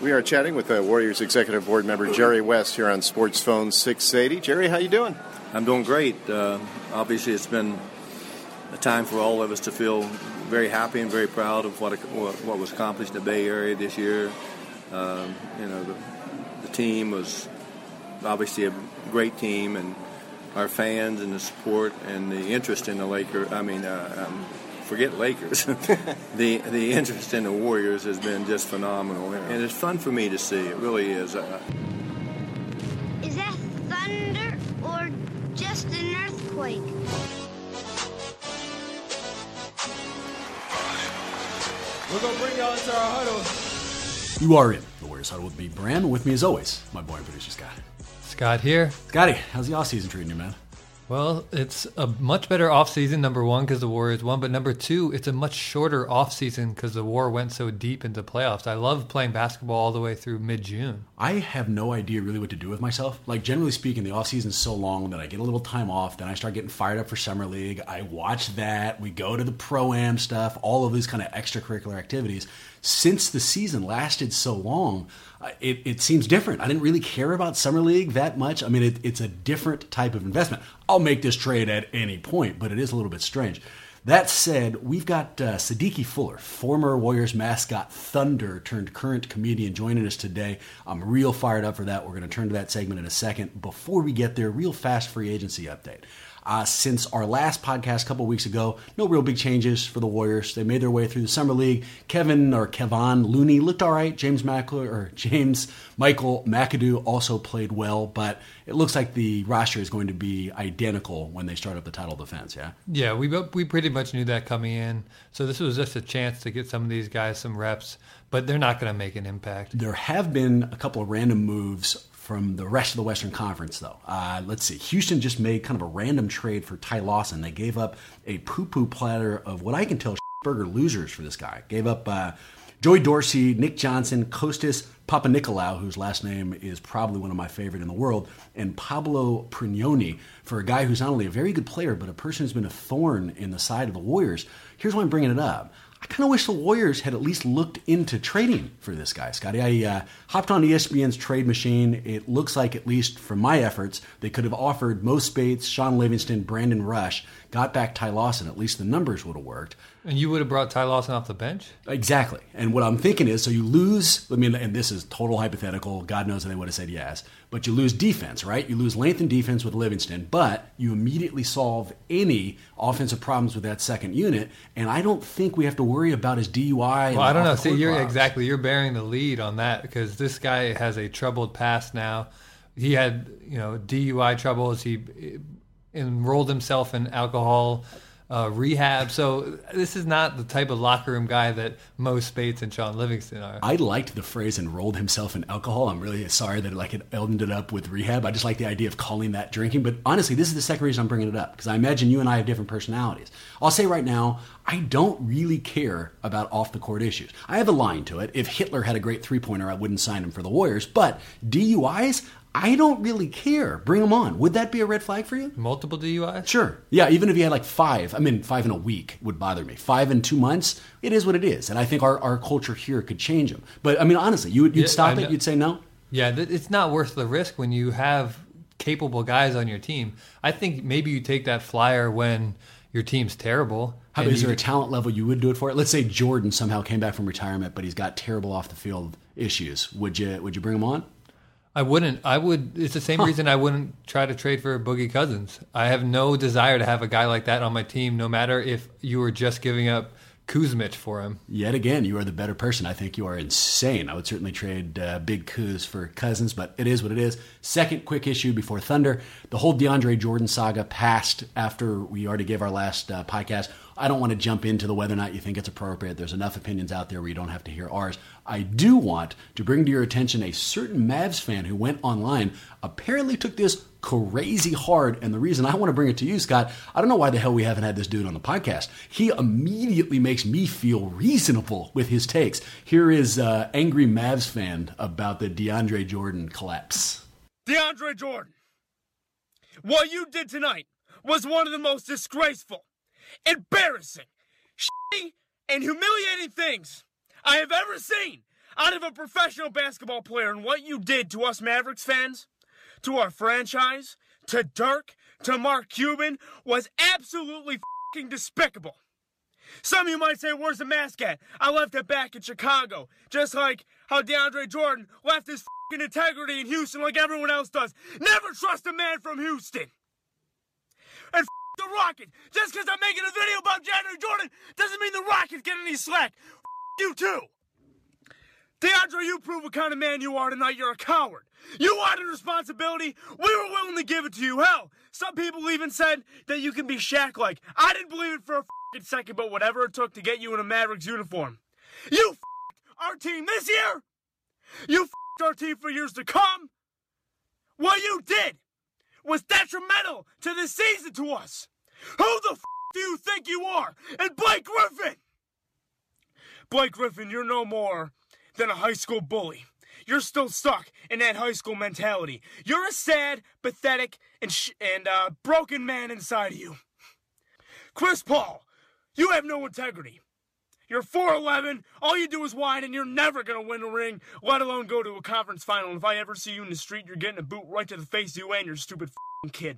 We are chatting with the Warriors Executive Board member Jerry West here on Sports Phone 680. Jerry, how you doing? I'm doing great. Obviously, it's been a time for all of us to feel very happy and very proud of what was accomplished in the Bay Area this year. The team was obviously a great team, and our fans and the support and the interest in the Lakers. Forget Lakers. the interest in the Warriors has been just phenomenal, and it's fun for me to see. It really is. Is that thunder or just an earthquake? We're going to bring y'all into our huddle. You are in the Warriors Huddle with me, Bram, and with me as always, my boy and producer Scott. Scott here. Scotty, how's the offseason treating you, man? Well, it's a much better offseason, number one, because the Warriors won. But number two, it's a much shorter offseason because the war went so deep into playoffs. I love playing basketball all the way through mid-June. I have no idea really what to do with myself. Like, generally speaking, the offseason is so long that I get a little time off. Then I start getting fired up for Summer League. I watch that. We go to the Pro-Am stuff, all of these kind of extracurricular activities. Since the season lasted so long, it seems different. I didn't really care about Summer League that much. I mean, it's a different type of investment. I'll make this trade at any point, but it is a little bit strange. That said, we've got Sadiki Fuller, former Warriors mascot Thunder turned current comedian, joining us today. I'm real fired up for that. We're going to turn to that segment in a second. Before we get there, real fast free agency update. Since our last podcast a couple weeks ago, no real big changes for the Warriors. They made their way through the Summer League. Kevon Looney looked all right. James Michael McAdoo also played well, but it looks like the roster is going to be identical when they start up the title defense, yeah? Yeah, we pretty much knew that coming in. So this was just a chance to get some of these guys some reps, but they're not going to make an impact. There have been a couple of random moves from the rest of the Western Conference, though. Let's see. Houston just made kind of a random trade for Ty Lawson. They gave up a poo-poo platter of what I can tell burger losers for this guy. Gave up Joey Dorsey, Nick Johnson, Kostas Papanikolaou, whose last name is probably one of my favorite in the world, and Pablo Prignoni for a guy who's not only a very good player, but a person who's been a thorn in the side of the Warriors. Here's why I'm bringing it up. I kind of wish the Warriors had at least looked into trading for this guy, Scotty. I hopped on ESPN's trade machine. It looks like, at least from my efforts, they could have offered Mo Spates, Sean Livingston, Brandon Rush, got back Ty Lawson. At least the numbers would have worked. And you would have brought Ty Lawson off the bench? Exactly. And what I'm thinking is, so you lose, and this is total hypothetical, God knows they would have said yes, but you lose defense, right? You lose length and defense with Livingston, but you immediately solve any offensive problems with that second unit, and I don't think we have to worry about his DUI. Well, I don't know. See, you're bearing the lead on that because this guy has a troubled past now. He had, DUI troubles. He enrolled himself in alcohol rehab. So this is not the type of locker room guy that Mo Spates and Sean Livingston are. I liked the phrase enrolled himself in alcohol. I'm really sorry that it ended up with rehab. I just like the idea of calling that drinking. But honestly, this is the second reason I'm bringing it up, because I imagine you and I have different personalities. I'll say right now, I don't really care about off-the-court issues. I have a line to it. If Hitler had a great three-pointer, I wouldn't sign him for the Warriors. But DUIs, I don't really care. Bring them on. Would that be a red flag for you? Multiple DUIs? Sure. Yeah, even if you had like 5. 5 in a week would bother me. 5 in 2 months, it is what it is. And I think our culture here could change them. But, honestly, you'd stop it? You'd say no? Yeah, it's not worth the risk when you have capable guys on your team. I think maybe you take that flyer when your team's terrible. Is there a talent level you would do it for? Let's say Jordan somehow came back from retirement, but he's got terrible off-the-field issues. Would you bring him on? I wouldn't. It's the same reason I wouldn't try to trade for Boogie Cousins. I have no desire to have a guy like that on my team, no matter if you were just giving up Kuzmic for him. Yet again, you are the better person. I think you are insane. I would certainly trade Big Kuz for Cousins, but it is what it is. Second quick issue before Thunder. The whole DeAndre Jordan saga passed after we already gave our last podcast. I don't want to jump into whether or not you think it's appropriate. There's enough opinions out there where you don't have to hear ours. I do want to bring to your attention a certain Mavs fan who went online, apparently took this crazy hard, and the reason I want to bring it to you, Scott, I don't know why the hell we haven't had this dude on the podcast. He immediately makes me feel reasonable with his takes. Here is angry Mavs fan about the DeAndre Jordan collapse. DeAndre Jordan, what you did tonight was one of the most disgraceful, embarrassing, shitty, and humiliating things I have ever seen. out of a professional basketball player, and what you did to us Mavericks fans, to our franchise, to Dirk, to Mark Cuban, was absolutely fucking despicable. Some of you might say, where's the mask at? I left it back in Chicago. Just like how DeAndre Jordan left his fucking integrity in Houston like everyone else does. Never trust a man from Houston. And the Rockets. Just because I'm making a video about DeAndre Jordan doesn't mean the Rockets get any slack. You too. DeAndre, you prove what kind of man you are tonight. You're a coward. You wanted responsibility. We were willing to give it to you. Hell, some people even said that you can be Shaq-like. I didn't believe it for a second, but whatever it took to get you in a Mavericks uniform. You our team this year. You our team for years to come. What you did was detrimental to this season to us. Who the do you think you are? And Blake Griffin! Blake Griffin, you're no more than a high school bully. You're still stuck in that high school mentality. You're a sad, pathetic, and broken man inside of you. Chris Paul, you have no integrity. You're 4'11", all you do is whine, and you're never going to win a ring, let alone go to a conference final. And if I ever see you in the street, you're getting a boot right to the face of you and your stupid kid.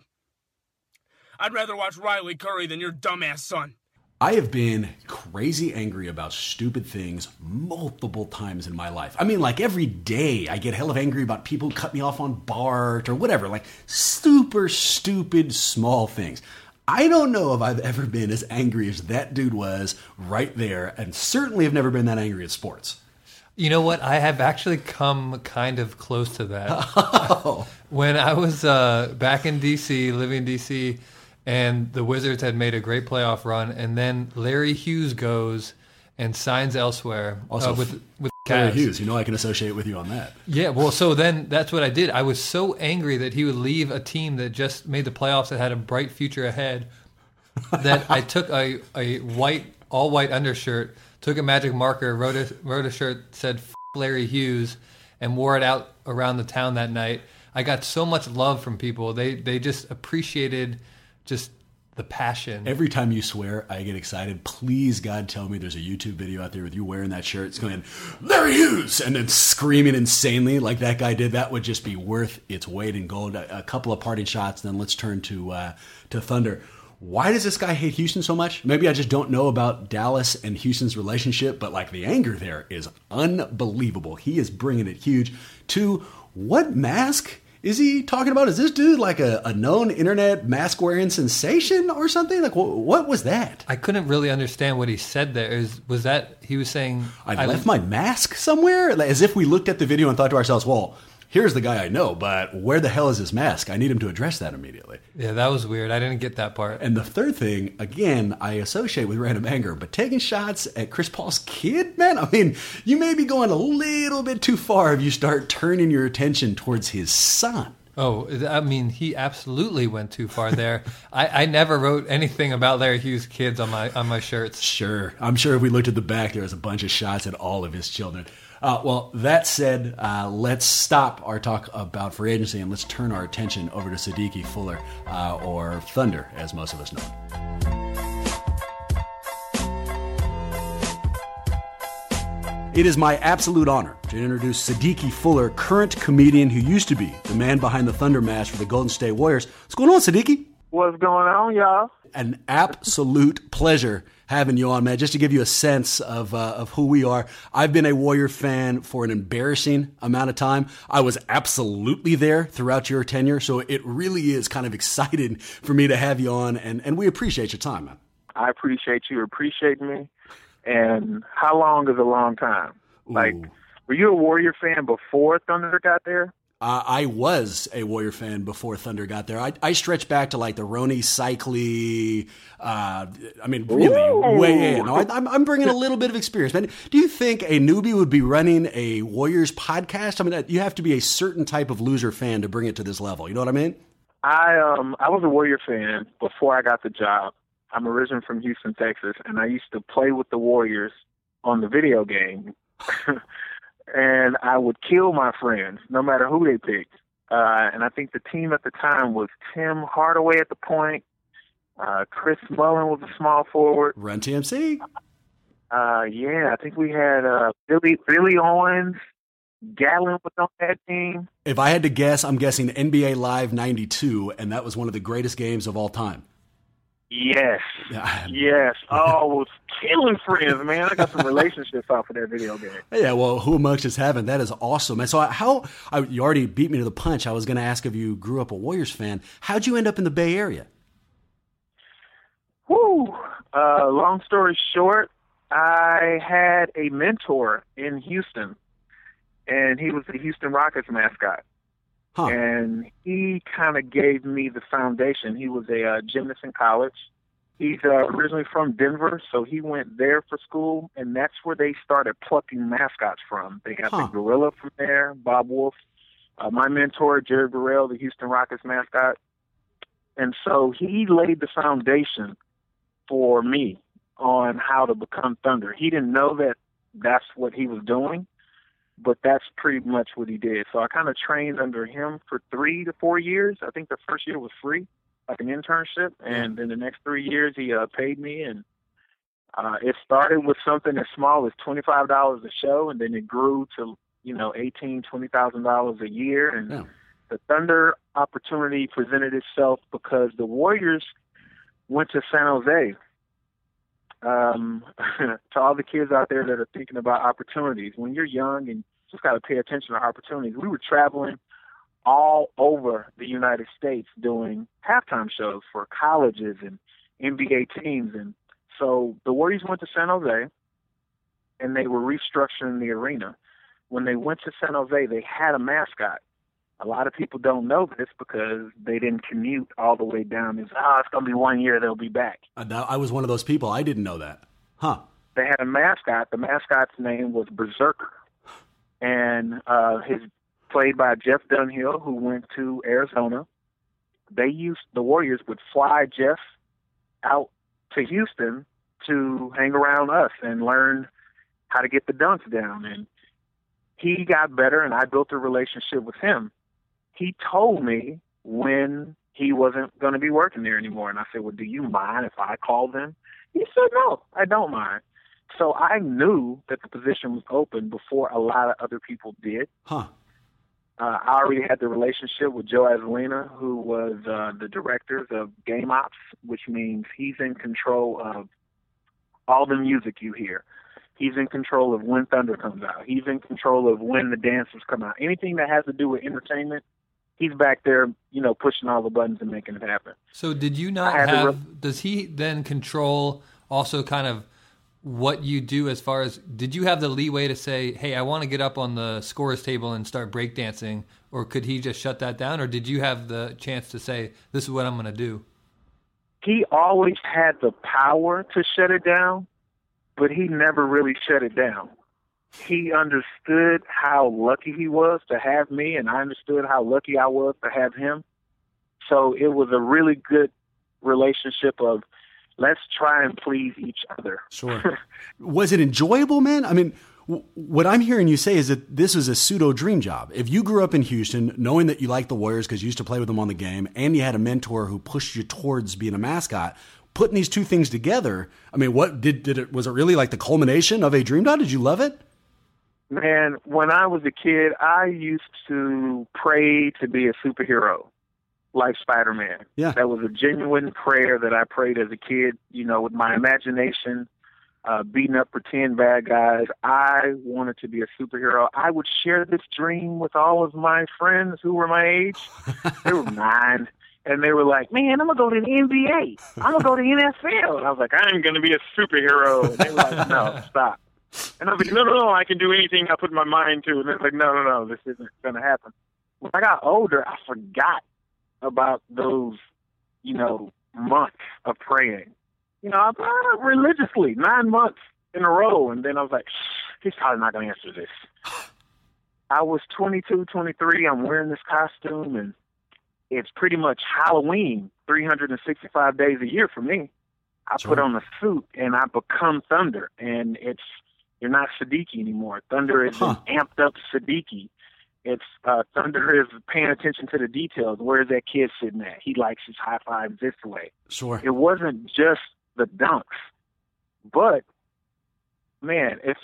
I'd rather watch Riley Curry than your dumbass son. I have been crazy angry about stupid things multiple times in my life. I mean, like every day I get hell of angry about people who cut me off on BART or whatever, like super stupid small things. I don't know if I've ever been as angry as that dude was right there, and certainly have never been that angry at sports. You know what? I have actually come kind of close to that. Oh. When I was back in D.C., living in D.C., and the Wizards had made a great playoff run, and then Larry Hughes goes and signs elsewhere Also, with Larry Cavs. Hughes, you know I can associate with you on that. Yeah, well, so then that's what I did. I was so angry that he would leave a team that just made the playoffs that had a bright future ahead that I took a all white undershirt, took a magic marker, wrote a shirt, said F Larry Hughes, and wore it out around the town that night. I got so much love from people. They just appreciated just the passion. Every time you swear, I get excited. Please, God, tell me there's a YouTube video out there with you wearing that shirt. It's going, Larry Hughes, and then screaming insanely like that guy did. That would just be worth its weight in gold. A couple of parting shots, then let's turn to Thunder. Why does this guy hate Houston so much? Maybe I just don't know about Dallas and Houston's relationship, but like the anger there is unbelievable. He is bringing it huge. To what mask is he talking about? Is this dude like a known internet mask-wearing sensation or something? Like, what was that? I couldn't really understand what he said there. Was that he was saying... I left my mask somewhere? As if we looked at the video and thought to ourselves, well, here's the guy I know, but where the hell is his mask? I need him to address that immediately. Yeah, that was weird. I didn't get that part. And the third thing, again, I associate with random anger, but taking shots at Chris Paul's kid, man, I mean, you may be going a little bit too far if you start turning your attention towards his son. Oh, I mean, he absolutely went too far there. I never wrote anything about Larry Hughes' kids on my shirts. Sure. I'm sure if we looked at the back, there was a bunch of shots at all of his children. Well, that said, let's stop our talk about free agency and let's turn our attention over to Sadiki Fuller, or Thunder, as most of us know him. It is my absolute honor to introduce Sadiki Fuller, current comedian who used to be the man behind the Thunder mask for the Golden State Warriors. What's going on, Sadiki? What's going on, y'all? An absolute pleasure having you on, man. Just to give you a sense of who we are, I've been a Warrior fan for an embarrassing amount of time. I was absolutely there throughout your tenure, so it really is kind of exciting for me to have you on, and we appreciate your time, man. I appreciate you appreciating me. And how long is a long time? Like, were you a Warrior fan before Thunder got there? I was a Warrior fan before Thunder got there. I stretch back to like the Rony Cycli. Really way in. No, I'm bringing a little bit of experience, man. Do you think a newbie would be running a Warriors podcast? I mean, you have to be a certain type of loser fan to bring it to this level. You know what I mean? I was a Warrior fan before I got the job. I'm originally from Houston, Texas, and I used to play with the Warriors on the video game. And I would kill my friends, no matter who they picked. And I think the team at the time was Tim Hardaway at the point. Chris Mullin was a small forward. Run TMC. I think we had Billy Owens, Gallon was on that team. If I had to guess, I'm guessing NBA Live 92, and that was one of the greatest games of all time. Yes. Yes. Oh, it was killing friends, man. I got some relationships off of that video game. Yeah, well, who amongst us haven't? That is awesome. And so you already beat me to the punch. I was going to ask if you grew up a Warriors fan. How'd you end up in the Bay Area? Whew. Long story short, I had a mentor in Houston, and he was the Houston Rockets mascot. Huh. And he kind of gave me the foundation. He was a gymnast in college. He's originally from Denver, so he went there for school, and that's where they started plucking mascots from. They got the gorilla from there, Bob Wolf. My mentor, Jerry Burrell, the Houston Rockets mascot. And so he laid the foundation for me on how to become Thunder. He didn't know that that's what he was doing, but that's pretty much what he did. So I kind of trained under him for 3 to 4 years. I think the first year was free, like an internship, and then the next 3 years he paid me. And it started with something as small as $25 a show, and then it grew to $18,000-$20,000 a year. And the Thunder opportunity presented itself because the Warriors went to San Jose. To all the kids out there that are thinking about opportunities, when you're young and just got to pay attention to opportunities, we were traveling all over the United States doing halftime shows for colleges and NBA teams. And so the Warriors went to San Jose, and they were restructuring the arena. When they went to San Jose, they had a mascot. A lot of people don't know this because they didn't commute all the way down. It's going to be 1 year, they'll be back. I was one of those people. I didn't know that. Huh. They had a mascot. The mascot's name was Berserker. And he's played by Jeff Dunhill, who went to Arizona. The Warriors would fly Jeff out to Houston to hang around us and learn how to get the dunks down. And he got better, and I built a relationship with him. He told me when he wasn't going to be working there anymore. And I said, well, do you mind if I call them? He said, no, I don't mind. So I knew that the position was open before a lot of other people did. Huh. I already had the relationship with Joe Azzolina, who was the director of Game Ops, which means he's in control of all the music you hear. He's in control of when Thunder comes out. He's in control of when the dancers come out. Anything that has to do with entertainment, he's back there, pushing all the buttons and making it happen. So did you not does he then control also kind of what you do as far as, did you have the leeway to say, hey, I want to get up on the scorer's table and start breakdancing, or could he just shut that down, or did you have the chance to say, this is what I'm going to do? He always had the power to shut it down, but he never really shut it down. He understood how lucky he was to have me, and I understood how lucky I was to have him. So it was a really good relationship of, let's try and please each other. Sure. Was it enjoyable, man? I mean, what I'm hearing you say is that this was a pseudo dream job. If you grew up in Houston, knowing that you liked the Warriors because you used to play with them on the game, and you had a mentor who pushed you towards being a mascot, putting these two things together, I mean, what was it really like the culmination of a dream job? Did you love it? Man, when I was a kid, I used to pray to be a superhero, like Spider-Man. Yeah. That was a genuine prayer that I prayed as a kid, with my imagination, beating up pretend bad guys. I wanted to be a superhero. I would share this dream with all of my friends who were my age. They were 9. And they were like, man, I'm going to go to the NBA. I'm going to go to the NFL. And I was like, I'm going to be a superhero. And they were like, no, stop. And I was like, no, I can do anything I put my mind to. And they're like, no, this isn't going to happen. When I got older, I forgot about those, months of praying. I religiously, 9 months in a row. And then I was like, he's probably not going to answer this. I was 22, 23. I'm wearing this costume, and it's pretty much Halloween, 365 days a year for me. I put on a suit, and I become Thunder. And you're not Siddiqui anymore. Thunder is an amped up Siddiqui. It's Thunder is paying attention to the details. Where's that kid sitting at? He likes his high fives this way. Sure. It wasn't just the dunks, but man, if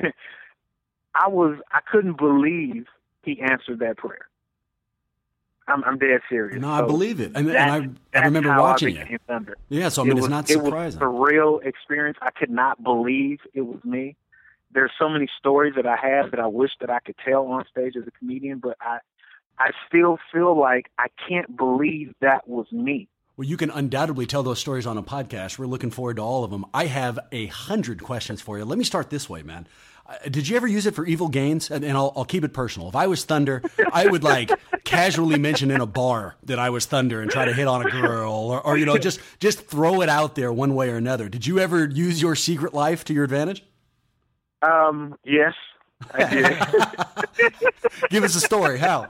I couldn't believe he answered that prayer. I'm dead serious. No, so I believe it, and I remember watching it. Thunder. Yeah, so I mean, it's not surprising. It was a real experience. I could not believe it was me. There's so many stories that I have that I wish that I could tell on stage as a comedian, but I still feel like I can't believe that was me. Well, you can undoubtedly tell those stories on a podcast. We're looking forward to all of them. I have 100 questions for you. Let me start this way, man. Did you ever use it for evil gains? And I'll keep it personal. If I was Thunder, I would casually mention in a bar that I was Thunder and try to hit on a girl or just throw it out there one way or another. Did you ever use your secret life to your advantage? Yes, I did. Give us a story. How?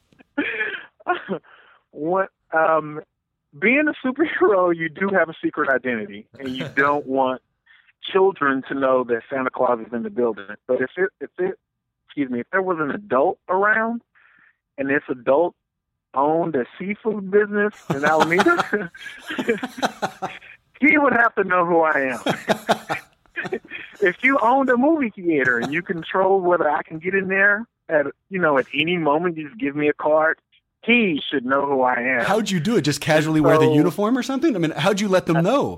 What? Being a superhero, you do have a secret identity, and you don't want children to know that Santa Claus is in the building. But if there was an adult around, and this adult owned a seafood business in Alameda, he would have to know who I am. If you owned a movie theater and you control whether I can get in there at any moment, you just give me a card. He should know who I am. How'd you do it? Just casually wear the uniform or something? I mean, how'd you let them know?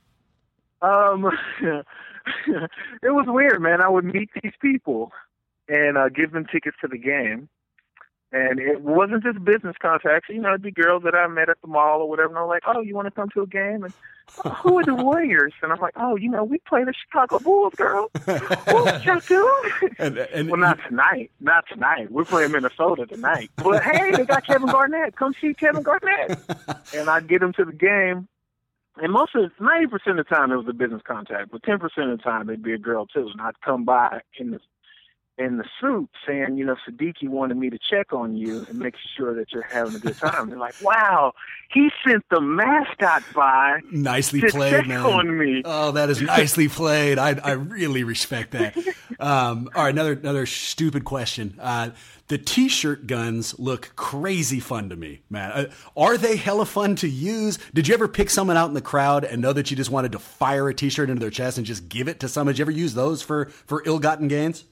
It was weird, man. I would meet these people and give them tickets to the game. And it wasn't just business contacts. It'd be girls that I met at the mall or whatever. And I'm like, oh, you want to come to a game? And who are the Warriors? And I'm like, oh, we play the Chicago Bulls, girl. What y'all do? Well, not tonight. Not tonight. We're playing Minnesota tonight. But hey, they got Kevin Garnett. Come see Kevin Garnett. And I'd get them to the game. And 90% of the time it was a business contact, but 10% of the time it'd be a girl too. And I'd come by in the suit saying, Siddiqui wanted me to check on you and make sure that you're having a good time. They're like, wow, he sent the mascot by. Nicely to played, check man. On me. Oh, that is nicely played. I really respect that. All right, another stupid question. The T-shirt guns look crazy fun to me, man. Are they hella fun to use? Did you ever pick someone out in the crowd and know that you just wanted to fire a T-shirt into their chest and just give it to someone? Did you ever use those for ill-gotten gains?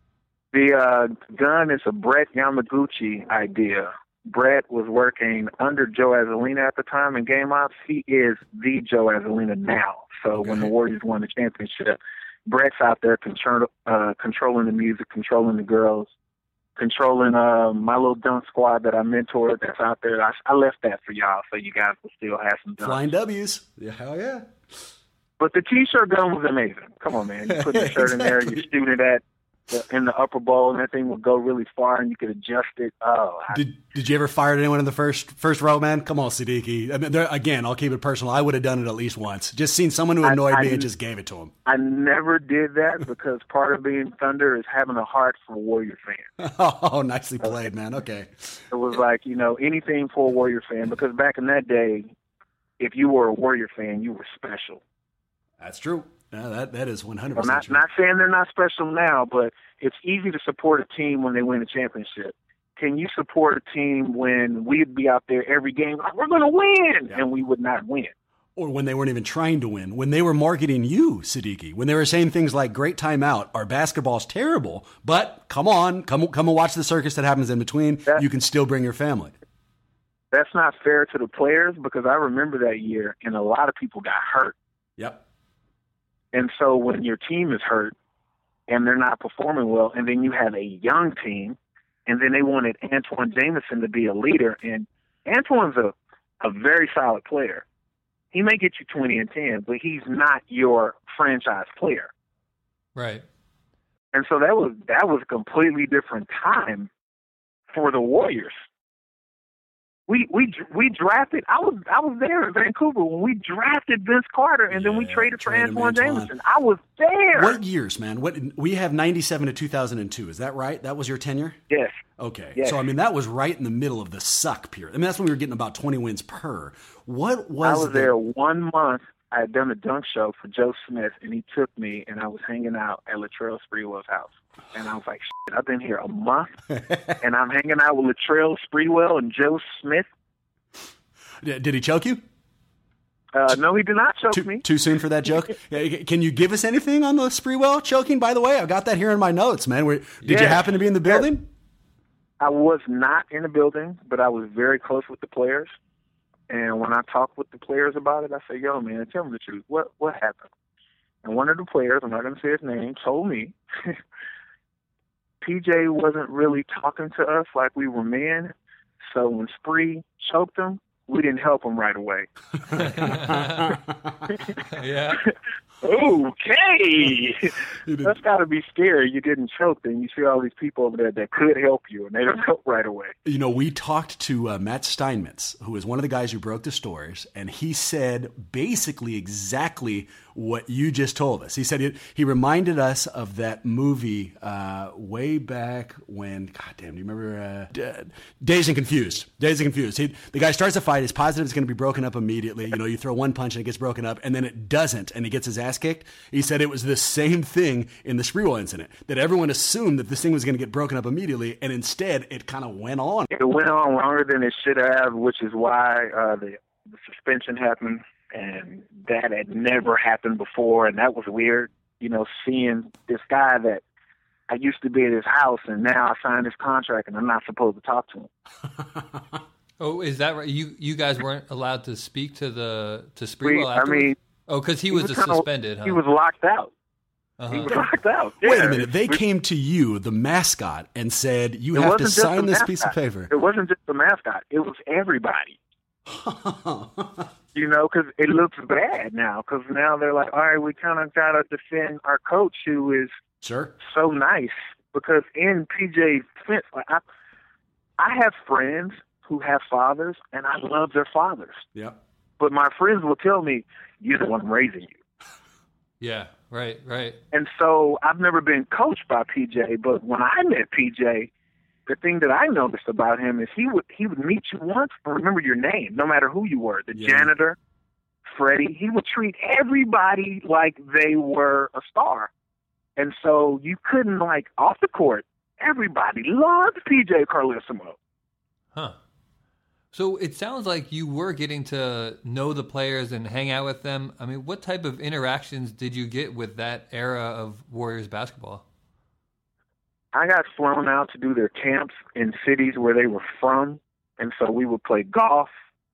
The gun is a Brett Yamaguchi idea. Brett was working under Joe Azzolina at the time in Game Ops. He is the Joe Azzolina now. So when the Warriors won the championship, Brett's out there controlling the music, controlling the girls, controlling my little dunk squad that I mentored that's out there. I left that for y'all so you guys will still have some dunks. Flying W's. Yeah, hell yeah. But the T-shirt gun was amazing. Come on, man. You put the shirt in there, you shoot it in the upper bowl, and that thing would go really far, and you could adjust it. Did you ever fire at anyone in the first row, man? Come on, Siddiqui. I mean, again, I'll keep it personal. I would have done it at least once. Just seen someone who annoyed me and just gave it to him. I never did that because part of being Thunder is having a heart for Warrior fans. Oh, nicely played, man. Okay. It was like, anything for a Warrior fan, because back in that day, if you were a Warrior fan, you were special. That's true. No, that is 100% true. Not saying they're not special now, but it's easy to support a team when they win a championship. Can you support a team when we'd be out there every game like, we're going to win, and we would not win? Or when they weren't even trying to win. When they were marketing you, Siddiqui. When they were saying things like, great timeout, our basketball's terrible, but come on, come and watch the circus that happens in between. You can still bring your family. That's not fair to the players because I remember that year, and a lot of people got hurt. Yep. And so when your team is hurt and they're not performing well, and then you have a young team, and then they wanted Antoine Jameson to be a leader, and Antoine's a very solid player. He may get you 20 and 10, but he's not your franchise player. Right. And so that was a completely different time for the Warriors. We drafted. I was there in Vancouver when we drafted Vince Carter, and then we traded for Antoine Jameson. I was there. What years, man? We have 97 to 2002. Is that right? That was your tenure? Yes. Okay. Yes. So I mean, that was right in the middle of the suck period. I mean, that's when we were getting about 20 wins per. What was? I was there 1 month. I had done a dunk show for Joe Smith, and he took me, and I was hanging out at Latrell Sprewell's house. And I was like, shit, I've been here a month, and I'm hanging out with Latrell Sprewell and Joe Smith. Did he choke you? No, he did not choke me. Too soon for that joke? Can you give us anything on the Sprewell choking, by the way? I've got that here in my notes, man. Did you happen to be in the building? I was not in the building, but I was very close with the players. And when I talked with the players about it, I said, yo, man, tell me the truth. What happened? And one of the players, I'm not going to say his name, told me PJ wasn't really talking to us like we were men. So when Spree choked him, we didn't help him right away. Yeah. Okay. That's got to be scary. You didn't choke, then you see all these people over there that could help you, and they don't help right away. You know, we talked to Matt Steinmetz, who is one of the guys who broke the stories, and he said basically exactly what you just told us. He said he reminded us of that movie way back when, goddamn, do you remember Dazed and Confused? Dazed and Confused. The guy starts a fight, his positive is going to be broken up immediately. You know, you throw one punch and it gets broken up, and then it doesn't, and he gets his ass kicked. He said it was the same thing in the Sprewell incident, that everyone assumed that this thing was going to get broken up immediately, and instead it kind of went on. It went on longer than it should have, which is why the suspension happened, and that had never happened before, and that was weird. You know, seeing this guy that I used to be at his house, and now I signed his contract, and I'm not supposed to talk to him. Oh, is that right? You guys weren't allowed to speak to Sprewell afterwards? I mean, because he was suspended, huh? He was locked out. Uh-huh. He was locked out. Wait Yeah. a minute. They came to you, the mascot, and said, you have to sign this piece of paper. It wasn't just the mascot. It was everybody. You know, because it looks bad now. Because now they're like, all right, we kind of got to defend our coach who is Sure. so nice. Because in PJ's defense, like I have friends who have fathers, and I love their fathers. Yep. But my friends will tell me, you're the one raising you. Yeah, right. And so I've never been coached by PJ, but when I met PJ, the thing that I noticed about him is he would meet you once and remember your name, no matter who you were. The janitor, Freddie, he would treat everybody like they were a star. And so you couldn't, like, off the court, everybody loved PJ Carlesimo. Huh. So it sounds like you were getting to know the players and hang out with them. I mean, what type of interactions did you get with that era of Warriors basketball? I got flown out to do their camps in cities where they were from, and so we would play golf.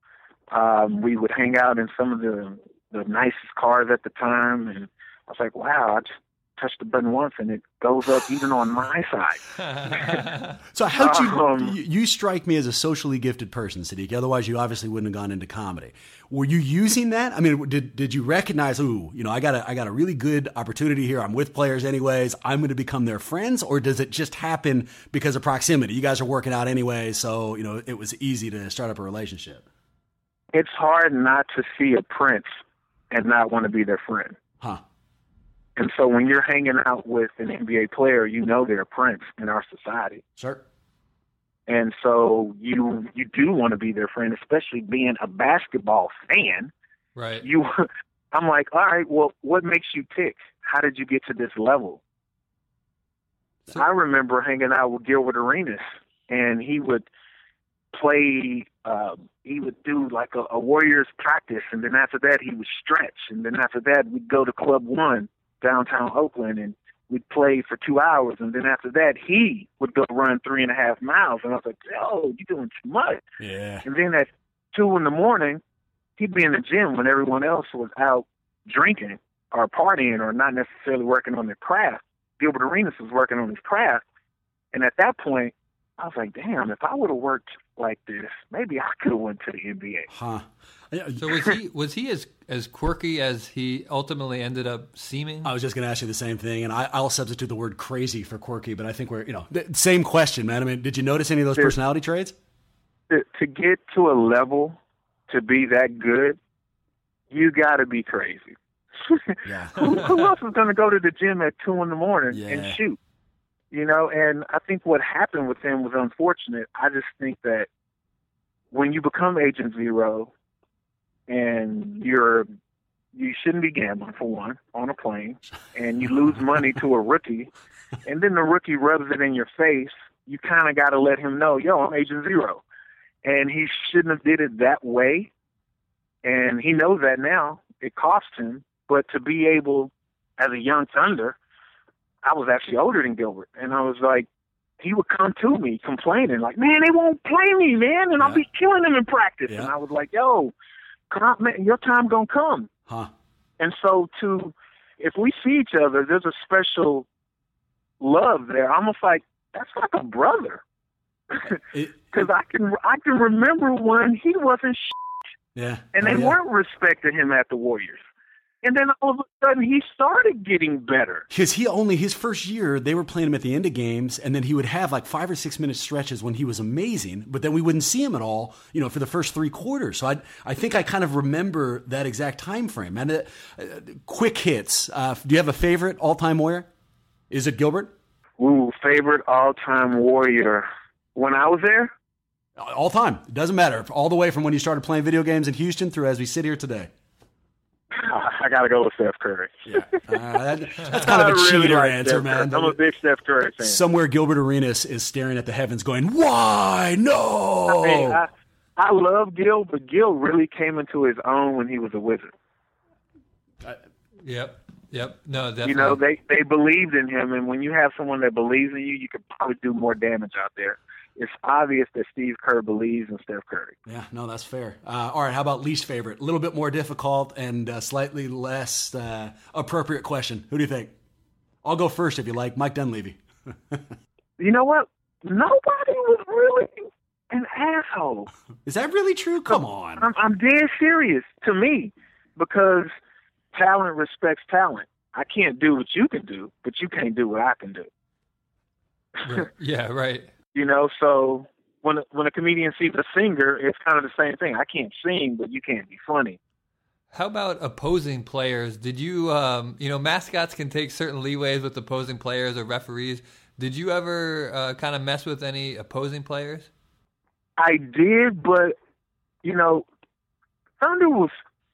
We would hang out in some of the nicest cars at the time, and I was like, wow, I just touched the button once and it goes up even on my side. So how'd you strike me as a socially gifted person, Sadiq, otherwise you obviously wouldn't have gone into comedy. Were you using that? I mean, did you recognize, I got a really good opportunity here. I'm with players anyways. I'm going to become their friends, or does it just happen because of proximity? You guys are working out anyway, so, it was easy to start up a relationship. It's hard not to see a prince and not want to be their friend. Huh. And so when you're hanging out with an NBA player, they're a prince in our society. Sure. And so you do want to be their friend, especially being a basketball fan. Right. I'm like, all right, well, what makes you tick? How did you get to this level? So, I remember hanging out with Gilbert Arenas, and he would play, he would do like a Warriors practice, and then after that he would stretch, and then after that we'd go to Club One downtown Oakland, and we'd play for 2 hours, and then after that he would go run 3.5 miles, and I was like, yo, you're doing too much. Yeah. And then at 2 a.m, he'd be in the gym when everyone else was out drinking or partying or not necessarily working on their craft. Gilbert Arenas was working on his craft, and at that point I was like, damn, if I would have worked like this, maybe I could have went to the NBA. Huh. So was he as quirky as he ultimately ended up seeming? I was just going to ask you the same thing, and I'll substitute the word crazy for quirky, but I think we're, same question, man. I mean, did you notice any of those personality traits? To get to a level to be that good, you got to be crazy. Yeah. Who else is going to go to the gym at 2 a.m. and shoot? And I think what happened with him was unfortunate. I just think that when you become Agent Zero and you shouldn't be gambling, for one, on a plane, and you lose money to a rookie, and then the rookie rubs it in your face, you kind of got to let him know, yo, I'm Agent Zero. And he shouldn't have did it that way. And he knows that now. It cost him. But to be able, as a young Thunder, I was actually older than Gilbert. And I was like, he would come to me complaining, like, man, they won't play me, man, and I'll be killing them in practice. Yeah. And I was like, yo, come on, man, your time going to come. Huh. And so if we see each other, there's a special love there. Almost like, that's like a brother. Because I can remember when he wasn't yeah, and they weren't respecting him at the Warriors. And then all of a sudden he started getting better. Because his first year, they were playing him at the end of games, and then he would have like 5 or 6 minute stretches when he was amazing, but then we wouldn't see him at all, for the first 3 quarters. So I think I kind of remember that exact time frame. And quick hits. Do you have a favorite all-time Warrior? Is it Gilbert? Ooh, favorite all-time Warrior. When I was there? All time. It doesn't matter. All the way from when you started playing video games in Houston through as we sit here today. I got to go with Steph Curry. Yeah. That's kind of a cheater answer, man. I'm a big Steph Curry fan. Somewhere Gilbert Arenas is staring at the heavens going, why? No! I love Gil, but Gil really came into his own when he was a Wizard. Yep. No, definitely. They believed in him, and when you have someone that believes in you, you could probably do more damage out there. It's obvious that Steve Kerr believes in Steph Curry. Yeah, no, that's fair. All right, how about least favorite? A little bit more difficult and slightly less appropriate question. Who do you think? I'll go first if you like. Mike Dunleavy. You know what? Nobody was really an asshole. Is that really true? Come on. I'm dead serious to me because talent respects talent. I can't do what you can do, but you can't do what I can do. Right. Yeah, right. So when a comedian sees a singer, it's kind of the same thing. I can't sing, but you can't be funny. How about opposing players? Did you, mascots can take certain leeways with opposing players or referees. Did you ever kind of mess with any opposing players? I did, but, Thunder was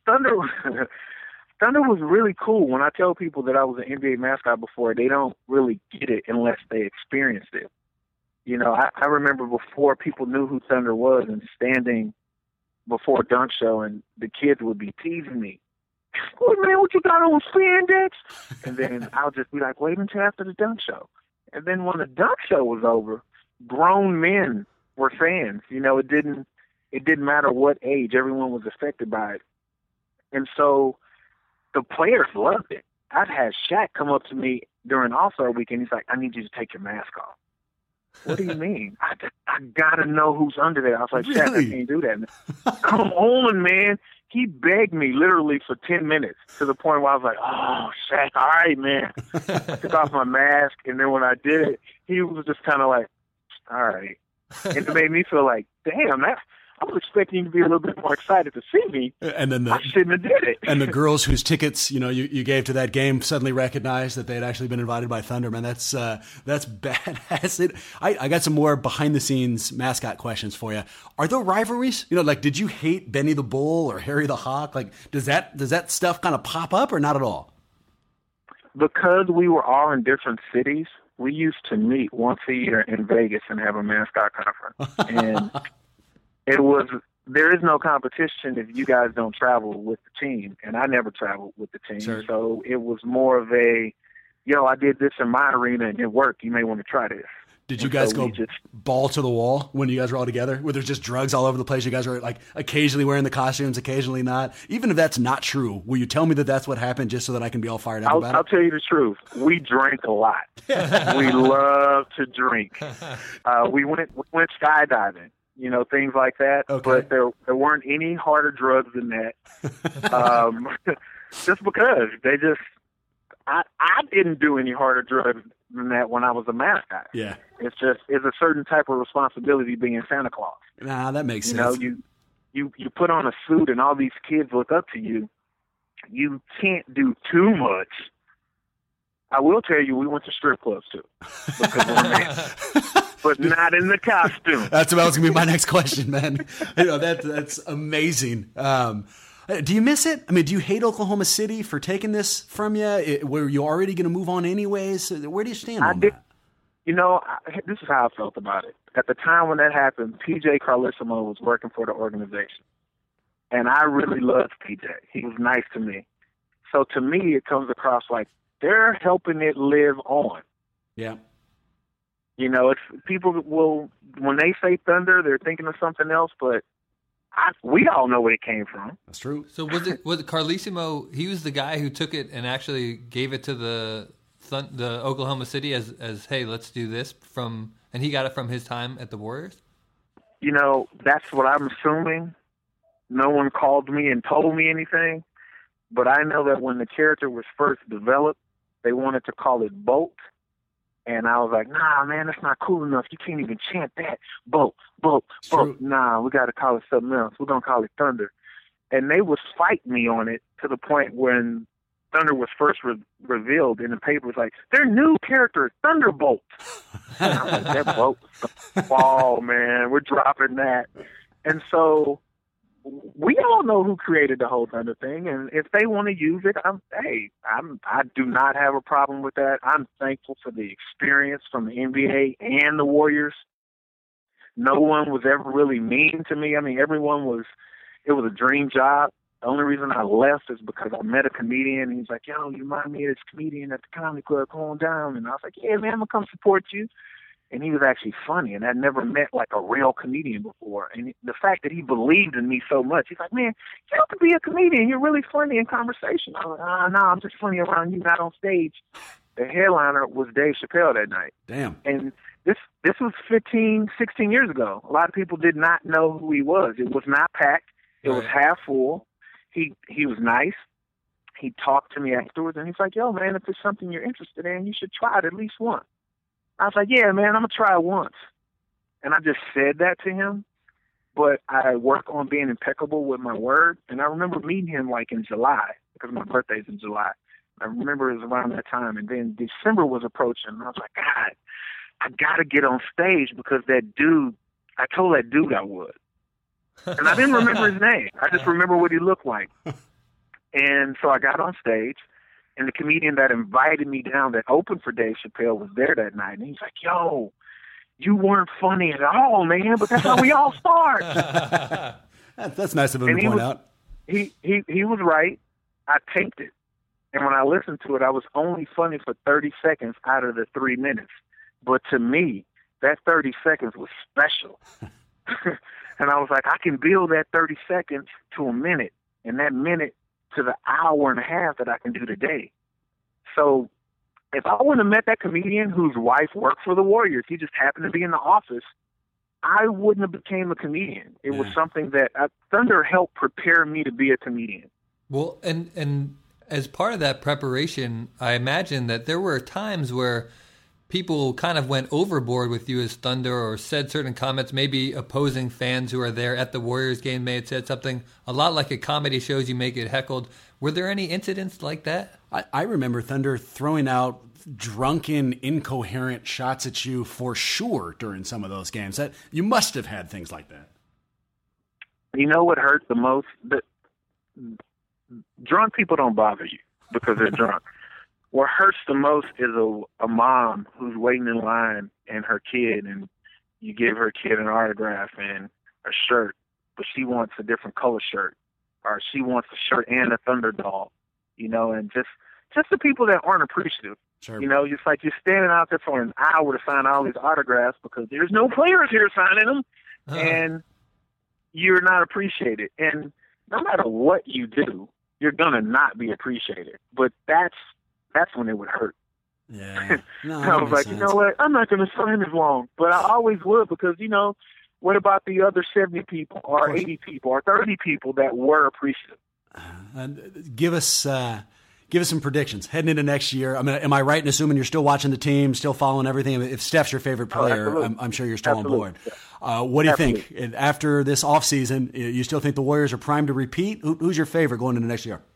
really cool. When I tell people that I was an NBA mascot before, they don't really get it unless they experienced it. I remember before people knew who Thunder was and standing before a dunk show, and the kids would be teasing me. Oh, man, what you got on spandex? And then I'll just be like, wait until after the dunk show. And then when the dunk show was over, grown men were fans. It didn't matter what age. Everyone was affected by it. And so the players loved it. I've had Shaq come up to me during All-Star Weekend. He's like, I need you to take your mask off. What do you mean? I got to know who's under there. I was like, Shaq, I can't do that. Come on, man. He begged me literally for 10 minutes to the point where I was like, oh, Shaq, all right, man. I took off my mask, and then when I did it, he was just kind of like, all right. And it made me feel like, damn, I was expecting you to be a little bit more excited to see me. And then I shouldn't have did it. And the girls whose tickets, you gave to that game suddenly recognized that they had actually been invited by Thunder. Man, that's badass. I got some more behind the scenes mascot questions for you. Are there rivalries? Did you hate Benny the Bull or Harry the Hawk? Does that stuff kind of pop up or not at all? Because we were all in different cities, we used to meet once a year in Vegas and have a mascot conference. And there is no competition if you guys don't travel with the team, and I never traveled with the team. Sure. So it was more of a, I did this in my arena and it worked. You may want to try this. Did you guys go ball to the wall when you guys were all together? Where there's just drugs all over the place? You guys were occasionally wearing the costumes, occasionally not. Even if that's not true, will you tell me that that's what happened just so that I can be all fired up about it? I'll tell you the truth. We drank a lot. We love to drink. We went skydiving. Things like that. Okay. But there weren't any harder drugs than that. Just because I didn't do any harder drugs than that when I was a mascot. Yeah. It's a certain type of responsibility being Santa Claus. Nah, that makes sense. You put on a suit and all these kids look up to you. You can't do too much. I will tell you, we went to strip clubs too. But not in the costume. That's going to be my next question, man. That's amazing. Do you miss it? I mean, do you hate Oklahoma City for taking this from you? Were you already going to move on anyways? Where do you stand on that? This is how I felt about it. At the time when that happened, PJ Carlissimo was working for the organization. And I really loved PJ. He was nice to me. So to me, it comes across like they're helping it live on. Yeah. You know, it's people will, when they say Thunder, they're thinking of something else, but we all know where it came from. That's true. So was it Carlissimo? He was the guy who took it and actually gave it to the Oklahoma City as hey, let's do this and he got it from his time at the Warriors. You know, that's what I'm assuming. No one called me and told me anything, but I know that when the character was first developed, they wanted to call it Bolt. And I was like, nah, man, that's not cool enough. You can't even chant that. Bolt, Bolt, Bolt. Nah, we got to call it something else. We're going to call it Thunder. And they would fight me on it to the point when Thunder was first revealed in the papers, like, their new character, Thunderbolt. And I was like, that boat, oh, man, we're dropping that. And so we all know who created the whole Thunder thing, and if they want to use it, I do not have a problem with that. I'm thankful for the experience from the NBA and the Warriors. No one was ever really mean to me. I mean, it was a dream job. The only reason I left is because I met a comedian, and he's like, yo, you remind me of this comedian at the comedy club, come on down. And I was like, yeah, man, I'm going to come support you. And he was actually funny, and I'd never met like a real comedian before. And the fact that he believed in me so much, he's like, man, you have to be a comedian. You're really funny in conversation. I was like, no, I'm just funny around you, not on stage. The headliner was Dave Chappelle that night. Damn. And this was 15, 16 years ago. A lot of people did not know who he was. It was not packed. It was half full. He was nice. He talked to me afterwards, and he's like, yo, man, if it's something you're interested in, you should try it at least once. I was like, yeah, man, I'm going to try it once. And I just said that to him, but I work on being impeccable with my word. And I remember meeting him like in July, because my birthday's in July. I remember it was around that time. And then December was approaching, and I was like, God, I got to get on stage because that dude, I told that dude I would. And I didn't remember his name. I just remember what he looked like. And so I got on stage. And the comedian that invited me down that opened for Dave Chappelle was there that night. And he's like, yo, you weren't funny at all, man, but that's how we all start. That's nice of him to point out. He was right. I taped it. And when I listened to it, I was only funny for 30 seconds out of the 3 minutes. But to me, that 30 seconds was special. And I was like, I can build that 30 seconds to a minute, and that minute to the hour and a half that I can do today. So if I wouldn't have met that comedian whose wife worked for the Warriors, he just happened to be in the office, I wouldn't have became a comedian. It was something that Thunder helped prepare me to be a comedian. Well, and as part of that preparation, I imagine that there were times where people kind of went overboard with you as Thunder or said certain comments, maybe opposing fans who are there at the Warriors game may have said something. A lot like at comedy shows, you may get heckled. Were there any incidents like that? I remember Thunder throwing out drunken, incoherent shots at you for sure during some of those games. That you must have had things like that. You know what hurt the most? Drunk people don't bother you because they're drunk. What hurts the most is a mom who's waiting in line and her kid, and you give her kid an autograph and a shirt, but she wants a different color shirt, or she wants a shirt and a Thunder doll, you know, and just the people that aren't appreciative. Sure. You know, just like you're standing out there for an hour to sign all these autographs because there's no players here signing them, and you're not appreciated. And no matter what you do, you're going to not be appreciated. But that's when it would hurt. Yeah. No, I was like, sense. You know what? I'm not going to sign as long. But I always would because, you know, what about the other 70 people or 80 people or 30 people that were appreciative? Give us some predictions heading into next year. I mean, am I right in assuming you're still watching the team, still following everything? If Steph's your favorite player, I'm sure you're still on board. What do you think? After this offseason, you still think the Warriors are primed to repeat? Who's your favorite going into next year?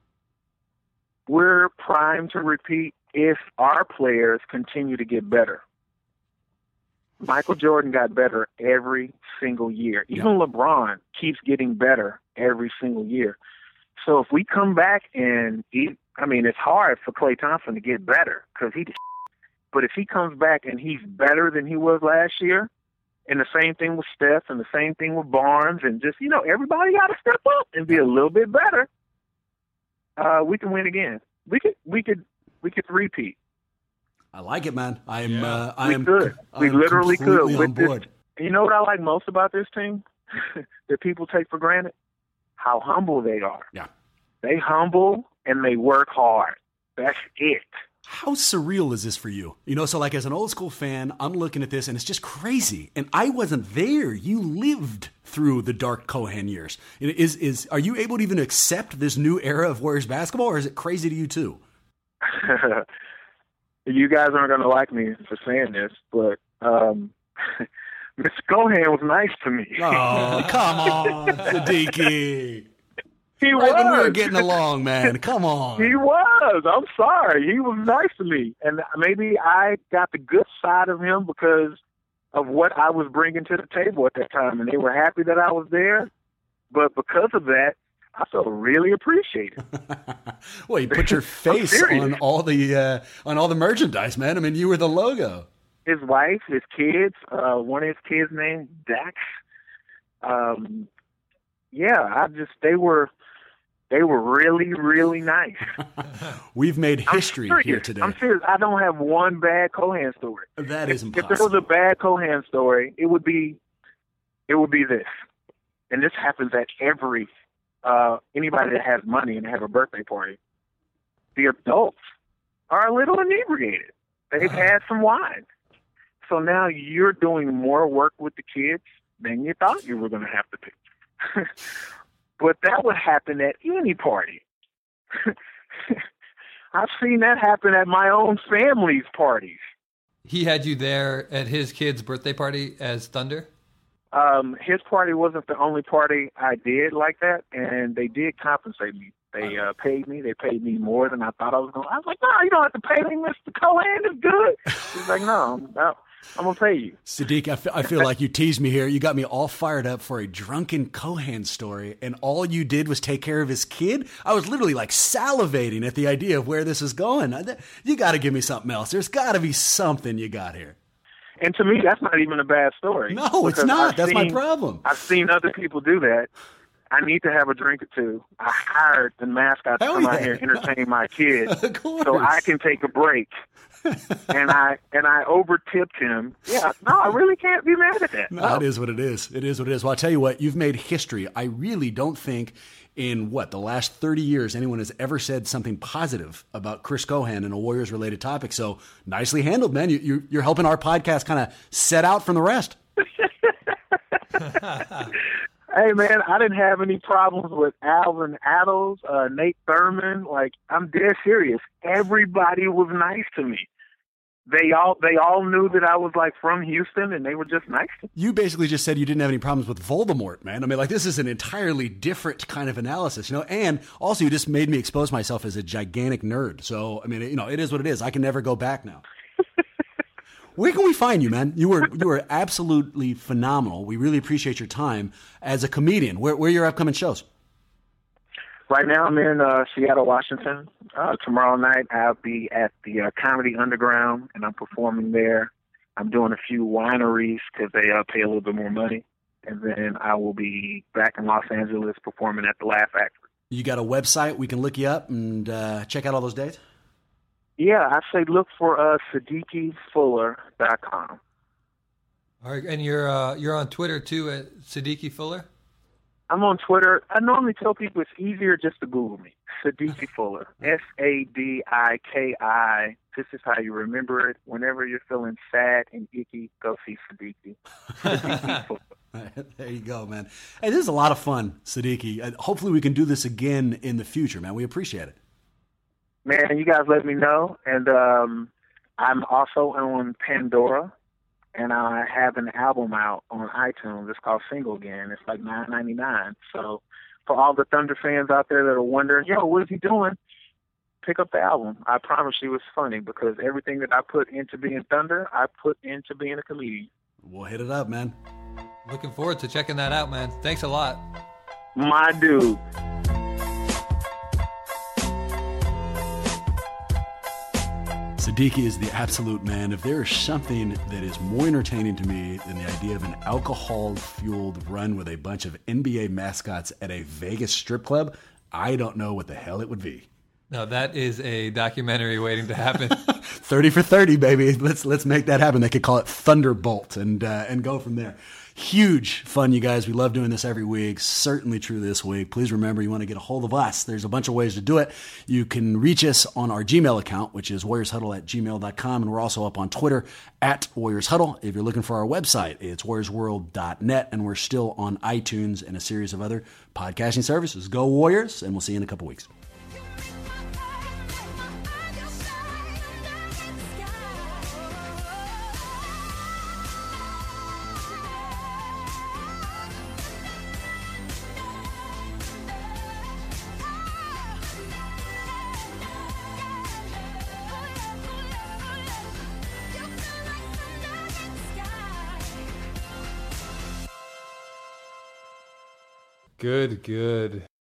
We're primed to repeat if our players continue to get better. Michael Jordan got better every single year. Even LeBron keeps getting better every single year. So if we come back and it's hard for Klay Thompson to get better because but if he comes back and he's better than he was last year, And the same thing with Steph, and the same thing with Barnes, and just, everybody got to step up and be a little bit better. We can win again. We could repeat. I like it, man. We could. We literally could. On board. You know what I like most about this team that people take for granted? How humble they are. Yeah. They humble and they work hard. That's it. How surreal is this for you? So like as an old school fan, I'm looking at this and it's just crazy. And I wasn't there. You lived through the dark Cohan years. Are you able to even accept this new era of Warriors basketball, or is it crazy to you too? You guys aren't going to like me for saying this, but Mr. Cohan was nice to me. Oh, come on, Sadiki. He right was. When we were getting along, man. Come on. He was. I'm sorry. He was nice to me. And maybe I got the good side of him because of what I was bringing to the table at that time. And they were happy that I was there. But because of that, I felt really appreciated. Well, you put your face on all the merchandise, man. I mean, you were the logo. His wife, his kids, one of his kids named Dax. They were really, really nice. We've made history here today. I'm serious. I don't have one bad Cohan story. That is impossible. If there was a bad Cohan story, it would be this. And this happens at every anybody that has money and have a birthday party. The adults are a little inebriated. They've had some wine. So now you're doing more work with the kids than you thought you were going to have to do. But that would happen at any party. I've seen that happen at my own family's parties. He had you there at his kid's birthday party as Thunder? His party wasn't the only party I did like that, and they did compensate me. They paid me. They paid me more than I thought I was going to. I was like, no, you don't have to pay me. Mr. Cohan is good. He's like, no, I'm going to pay you. Sadiq, I feel like you teased me here. You got me all fired up for a drunken Cohan story, and all you did was take care of his kid? I was literally like salivating at the idea of where this is going. You got to give me something else. There's got to be something you got here. And to me, that's not even a bad story. No, it's not. That's my problem. I've seen other people do that. I need to have a drink or two. I hired the mascot to come out here and entertain my kids so I can take a break. and I over-tipped him. Yeah, no, I really can't be mad at that. No, it is what it is. It is what it is. Well, I'll tell you what, you've made history. I really don't think in the last 30 years anyone has ever said something positive about Chris Cohan in a Warriors-related topic. So nicely handled, man. You're helping our podcast kind of set out from the rest. Hey, man, I didn't have any problems with Alvin Adels, Nate Thurman. Like, I'm dead serious. Everybody was nice to me. They all knew that I was like from Houston, and they were just nice to me. You basically just said you didn't have any problems with Voldemort, man. I mean, like, this is an entirely different kind of analysis, and also you just made me expose myself as a gigantic nerd. So, I mean, it is what it is. I can never go back now. Where can we find you, man? You were absolutely phenomenal. We really appreciate your time as a comedian. Where are your upcoming shows? Right now I'm in Seattle, Washington. Tomorrow night I'll be at the Comedy Underground, and I'm performing there. I'm doing a few wineries because they pay a little bit more money. And then I will be back in Los Angeles performing at the Laugh Factory. You got a website we can look you up and check out all those dates? Yeah, I say look for SadiqiFuller.com. All right, and you're on Twitter too at Sadiki Fuller? I'm on Twitter. I normally tell people it's easier just to Google me. Sadiki Fuller. Sadiki. This is how you remember it. Whenever you're feeling sad and icky, go see Sadiki. Sadiki Fuller. There you go, man. Hey, this is a lot of fun, Sadiki. Hopefully we can do this again in the future, man. We appreciate it. Man, you guys let me know. And I'm also on Pandora, and I have an album out on iTunes. It's called Single Again. It's like $9.99. So for all the Thunder fans out there that are wondering, what is he doing? Pick up the album. I promise you it's funny because everything that I put into being Thunder, I put into being a comedian. We'll hit it up, man. Looking forward to checking that out, man. Thanks a lot. My dude. Siddiqui is the absolute man. If there is something that is more entertaining to me than the idea of an alcohol-fueled run with a bunch of NBA mascots at a Vegas strip club, I don't know what the hell it would be. No, that is a documentary waiting to happen. 30 for 30, baby. Let's make that happen. They could call it Thunderbolt and go from there. Huge fun, you guys. We love doing this every week. Certainly true this week. Please remember, you want to get a hold of us. There's a bunch of ways to do it. You can reach us on our Gmail account, which is warriorshuddle@gmail.com. And we're also up on Twitter @WarriorsHuddle. If you're looking for our website, it's warriorsworld.net. And we're still on iTunes and a series of other podcasting services. Go Warriors, and we'll see you in a couple weeks. Good.